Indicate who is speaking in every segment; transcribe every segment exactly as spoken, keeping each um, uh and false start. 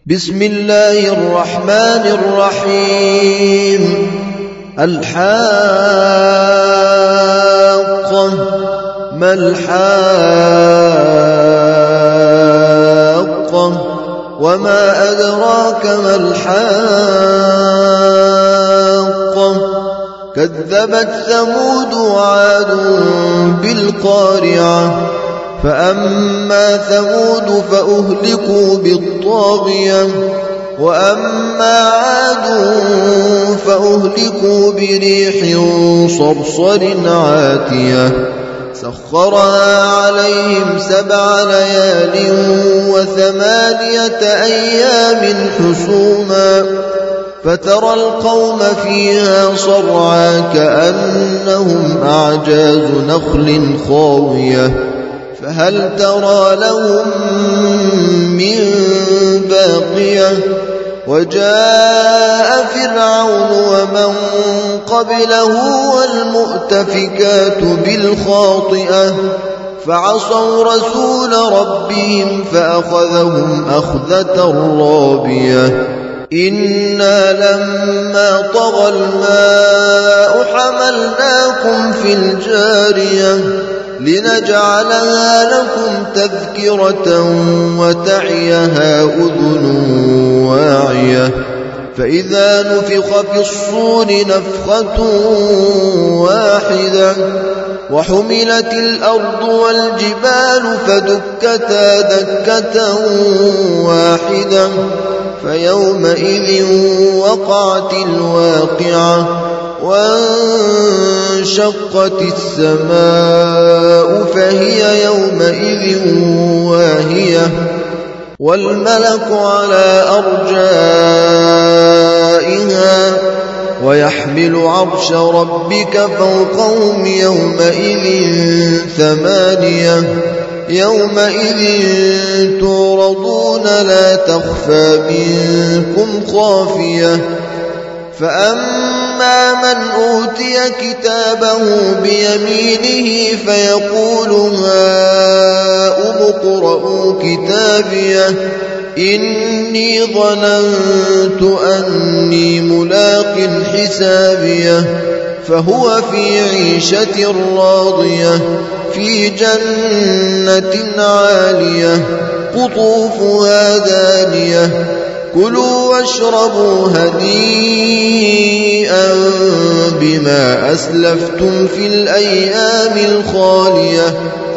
Speaker 1: بسم الله الرحمن الرحيم الحاقة ما الحاقة وما أدراك ما الحاقة كذبت ثمود وعاد بالقارعة فأما ثمود فأهلكوا بالطاغية وأما عاد فأهلكوا بريح صرصر عاتية سخرها عليهم سبع ليال وثمانية أيام حسوما فترى القوم فيها صرعى كأنهم أعجاز نخل خاوية فهل ترى لهم من باقية وجاء فرعون ومن قبله والمؤتفكات بالخاطئة فعصوا رسول ربهم فأخذهم أخذة رابية إنا لما طغى الماء حملناكم في الجارية لنجعلها لكم تذكرة وتعيها أذن واعية فإذا نفخ في الصور نفخة واحدة وحملت الأرض والجبال فدكتا دكة واحدة فيومئذ وقعت الواقعة وانشقت السماء فهي يومئذ واهية والملك على أرجائها ويحمل عرش ربك فوقهم يومئذ ثمانية يومئذ تعرضون لا تخفى منكم خافية فأما من أوتي كتابه بيمينه فيقول هاؤم اقرءوا كتابيه إني ظننت أني ملاق حسابيه فهو في عيشة راضية في جنة عالية قطوفها دانية كلوا واشربوا هنيئا بما أسلفتم في الأيام الخالية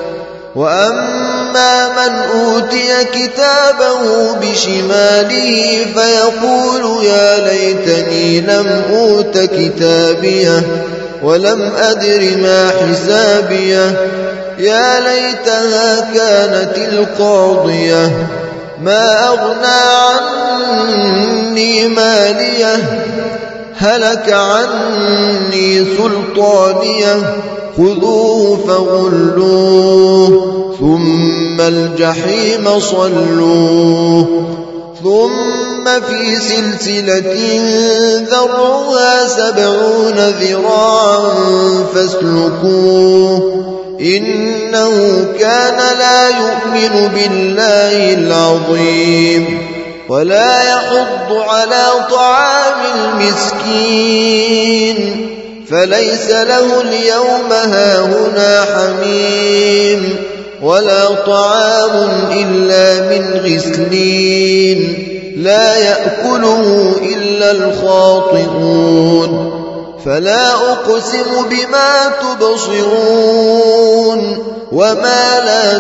Speaker 1: وأما من أوتي كتابه بشماله فيقول يا ليتني لم أوت كتابيه ولم أدر ما حسابيه يا ليتها كانت القاضية ما أغنى عني ماليه هلك عني سلطانيه خذوه فغلوه ثم الجحيم صلوه ثم في سلسلة ذرعها سبعون ذراعا فاسلكوه إنه كان لا يؤمن بالله العظيم ولا يحض على طعام المسكين فليس له اليوم هاهنا حميم ولا طعام إلا من غسلين لا يأكله إلا الخاطئون فلا أقسم بما تبصرون وما لا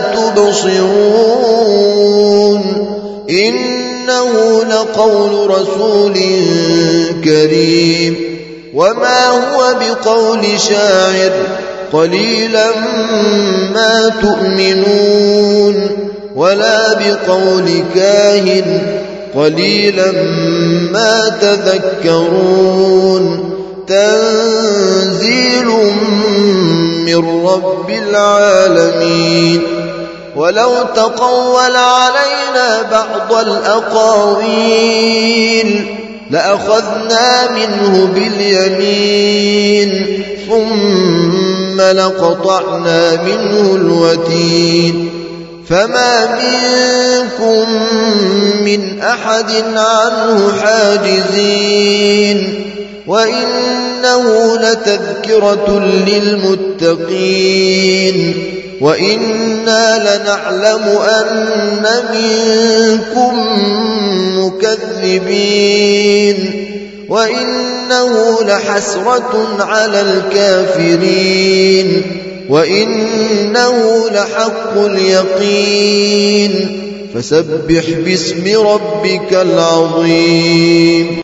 Speaker 1: تبصرون إنه لقول رسول كريم وما هو بقول شاعر قليلا ما تؤمنون ولا بقول كاهن قليلا ما تذكرون تنزيل من رب العالمين ولو تقول علينا بعض الأقاويل لأخذنا منه باليمين ثم لقطعنا منه الوتين فما منكم من أحد عنه حاجزين وإنه لتذكرة للمتقين وإنا لنعلم أن منكم مكذبين وإنه لحسرة على الكافرين وإنه لحق اليقين فسبح باسم ربك العظيم.